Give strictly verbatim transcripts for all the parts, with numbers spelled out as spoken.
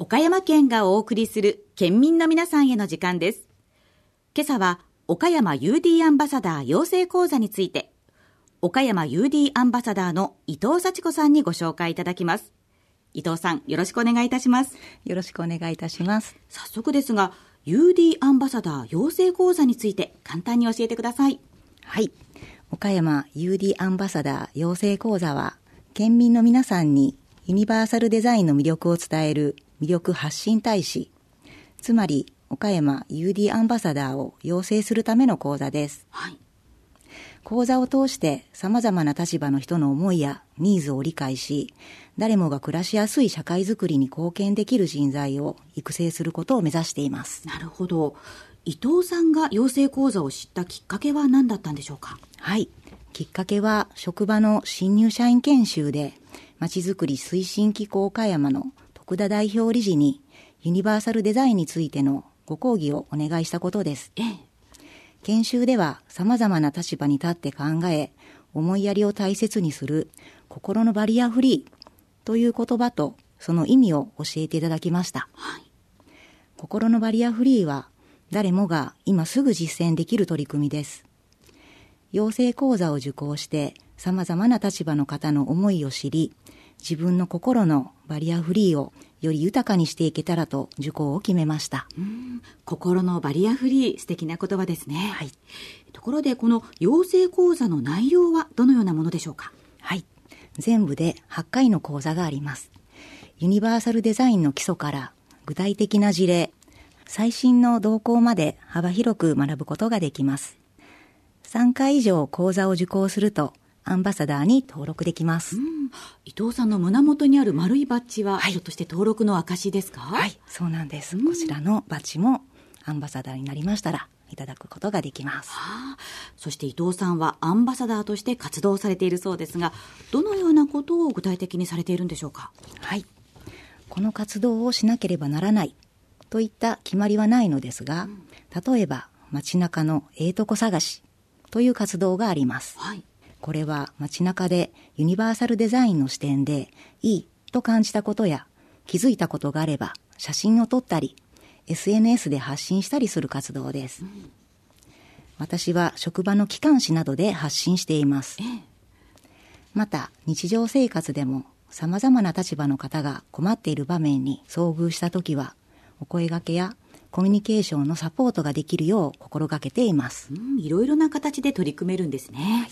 岡山県がお送りする県民の皆さんへの時間です。今朝は岡山 ユーディー アンバサダー養成講座について、岡山 ユーディー アンバサダーの伊藤幸子さんにご紹介いただきます。伊藤さん、よろしくお願いいたします。 よろしくお願いいたします。 早速ですが、ユーディー アンバサダー養成講座について簡単に教えてください。 はい。岡山 ユーディー アンバサダー養成講座は、県民の皆さんにユニバーサルデザインの魅力を伝える魅力発信大使、つまり岡山 ユーディー アンバサダーを養成するための講座です。 はい。 講座を通して様々な立場の人の思いやニーズを理解し、誰もが暮らしやすい社会づくりに貢献できる人材を育成することを目指しています。 なるほど。伊藤さんが養成講座を知ったきっかけは何だったんでしょうか？ はい。きっかけは職場の新入社員研修で、まちづくり推進機構岡山の徳田代表理事にユニバーサルデザインについてのご講義をお願いしたことです。 ええ。 研修では様々な立場に立って考え、思いやりを大切にする心のバリアフリーという言葉とその意味を教えていただきました。 はい。 心のバリアフリーは誰もが今すぐ実践できる取り組みです。養成講座を受講して様々な立場の方の思いを知り、自分の心のバリアフリーをより豊かにしていけたらと受講を決めました。 うーん、心のバリアフリー、素敵な言葉ですね。 はい。 ところでこの養成講座の内容はどのようなものでしょうか？ はい。全部ではちかいの講座があります。ユニバーサルデザインの基礎から具体的な事例、最新の動向まで幅広く学ぶことができます。さんかい以上講座を受講するとアンバサダーに登録できます。 うん、伊藤さんの胸元にある丸いバッジは、 はい、 ひょっとして登録の証ですか？ はい、そうなんです。こちらのバッジもアンバサダーになりましたらいただくことができます。 はあ、そして伊藤さんはアンバサダーとして活動されているそうですが、どのようなことを具体的にされているんでしょうか？ はい、この活動をしなければならないといった決まりはないのですが、うん、例えば街中のええとこ探しという活動があります。 はい。 これは街中でユニバーサルデザインの視点でいいと感じたことや気づいたことがあれば写真を撮ったり エスエヌエス で発信したりする活動です。うん、私は職場の機関誌などで発信しています。 ええ、 また日常生活でも様々な立場の方が困っている場面に遭遇したときはお声掛けやコミュニケーションのサポートができるよう心がけています。 うん、いろいろな形で取り組めるんですね。はい、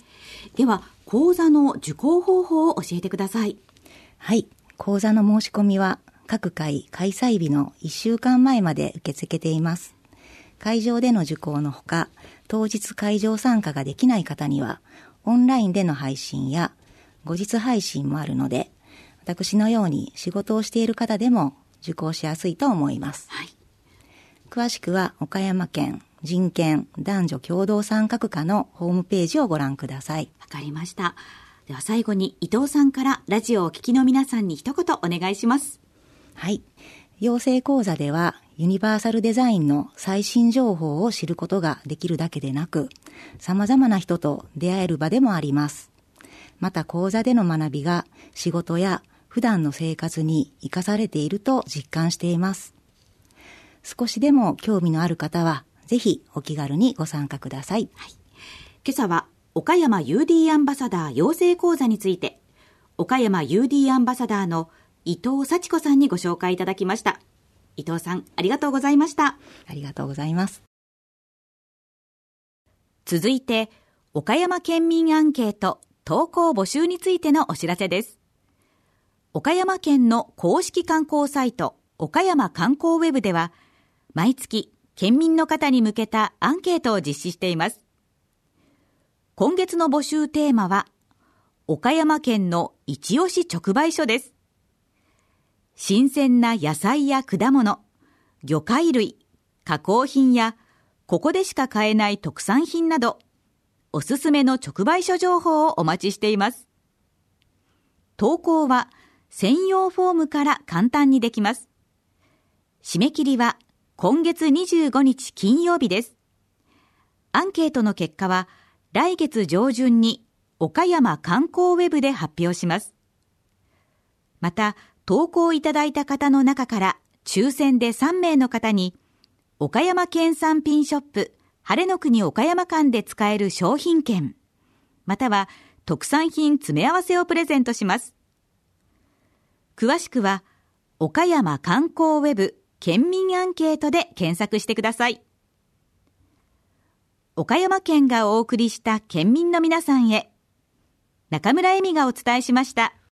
では講座の受講方法を教えてください。 はい、講座の申し込みは各回開催日のいっしゅうかんまえまで受け付けています。会場での受講のほか、当日会場参加ができない方にはオンラインでの配信や後日配信もあるので、私のように仕事をしている方でも受講しやすいと思います。 はい、 詳しくは岡山県人権男女共同参画課のホームページをご覧ください。 わかりました。では最後に伊藤さんからラジオをお聞きの皆さんに一言お願いします。 はい。養成講座ではユニバーサルデザインの最新情報を知ることができるだけでなく、様々な人と出会える場でもあります。また講座での学びが仕事や普段の生活に生かされていると実感しています。少しでも興味のある方はぜひお気軽にご参加ください。 はい、今朝は岡山 ユーディー アンバサダー養成講座について、岡山 ユーディー アンバサダーの伊藤幸子さんにご紹介いただきました。伊藤さん、ありがとうございました。 ありがとうございます。 続いて岡山県民アンケート投稿募集についてのお知らせです。岡山県の公式観光サイト岡山観光ウェブでは、毎月県民の方に向けたアンケートを実施しています。今月の募集テーマは岡山県の一押し直売所です。新鮮な野菜や果物、魚介類、加工品やここでしか買えない特産品など、おすすめの直売所情報をお待ちしています。投稿は専用フォームから簡単にできます。締め切りは今月にじゅうごにち金曜日です。アンケートの結果は来月上旬に岡山観光ウェブで発表します。また、投稿いただいた方の中から抽選でさんめいの方に岡山県産品ショップ晴れの国岡山間で使える商品券または特産品詰め合わせをプレゼントします。詳しくは岡山観光ウェブ県民アンケートで検索してください。岡山県がお送りした県民の皆さんへ、中村恵美がお伝えしました。